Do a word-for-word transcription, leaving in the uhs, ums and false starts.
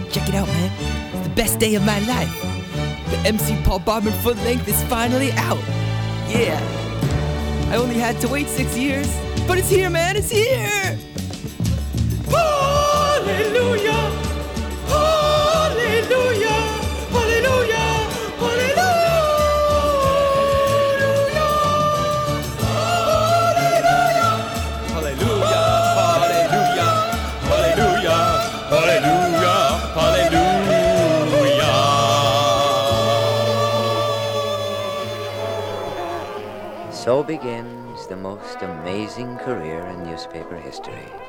check it out, man. It's the best day of my life. The M C Paul Barman full length is finally out. Yeah. I only had to wait six years, but it's here, man. It's here. Hallelujah. Hallelujah. Hallelujah. Hallelujah. So begins the most amazing career in newspaper history.